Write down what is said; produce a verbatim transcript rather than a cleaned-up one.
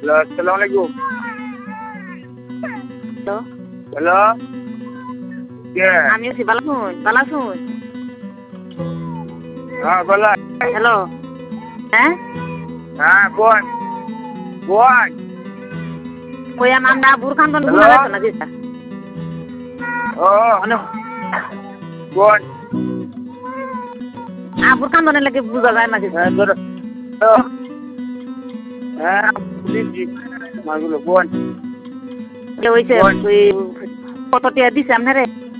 Hello আসসালামু আলাইকুম। Hello hello কে? আমি আছি ভালো শুন ভালো শুন। হ্যাঁ বলা। হ্যালো হ্যাঁ হ্যাঁ কোন কোন? ওই আমরা বুরখান তো হ্যালো? গুনা গেছে না দিতা ও হ্যালো কোন? আ বুরখান দনে লাগে বুঝা যায় না দিতা হ্যাঁ ধরো। হ্যালো? হ্যাঁ বুঝছি মাগুলো কোন? যে হইছে কোন? ওই কত টিয়া দিছে আপনারে